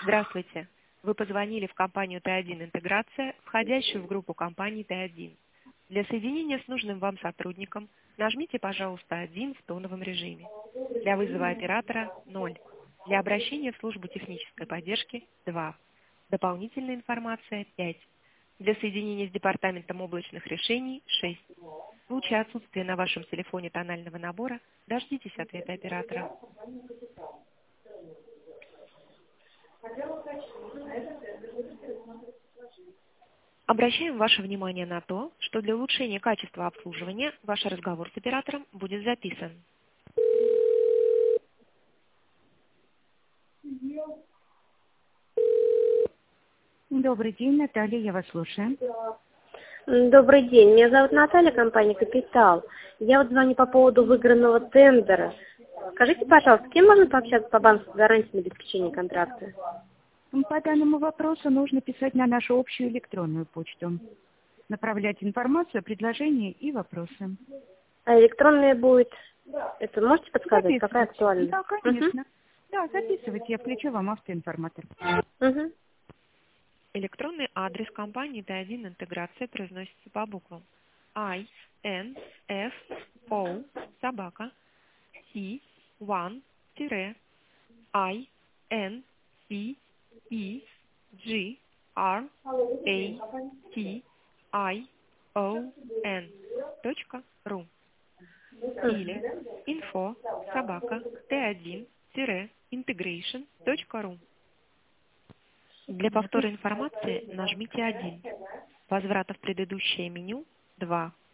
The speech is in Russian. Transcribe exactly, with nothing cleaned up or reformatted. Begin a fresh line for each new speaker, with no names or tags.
Здравствуйте. Вы позвонили в компанию Т один «Интеграция», входящую в группу компаний Т один. Для соединения с нужным вам сотрудником нажмите, пожалуйста, один в тоновом режиме. Для вызова оператора – ноль. Для обращения в службу технической поддержки – два. Дополнительная информация – пять. Для соединения с департаментом облачных решений – шесть. В случае отсутствия на вашем телефоне тонального набора дождитесь ответа оператора. Обращаем ваше внимание на то, что для улучшения качества обслуживания ваш разговор с оператором будет записан. Добрый день, Наталья, я вас слушаю.
Добрый день, меня зовут Наталья, компания «Капитал». Я вот звоню по поводу выигранного тендера. Скажите, пожалуйста, с кем можно пообщаться по банку гарантии на обеспечение контракта?
По данному вопросу нужно писать на нашу общую электронную почту. Направлять информацию, предложения и вопросы.
А электронная будет? Это можете подсказать, какая актуальна?
Да, конечно. Угу. Да, записывайте, я включу вам автоинформатор.
Угу.
Электронный адрес компании Т один «Интеграция» произносится по буквам I, N, F, O, собака, T, один, I, N, C, E, G, R, A, T, I, O, N, точка, ру. Или info, собака, Т один, integration, точка ру. Для повтора информации нажмите один. Возврата в предыдущее меню два.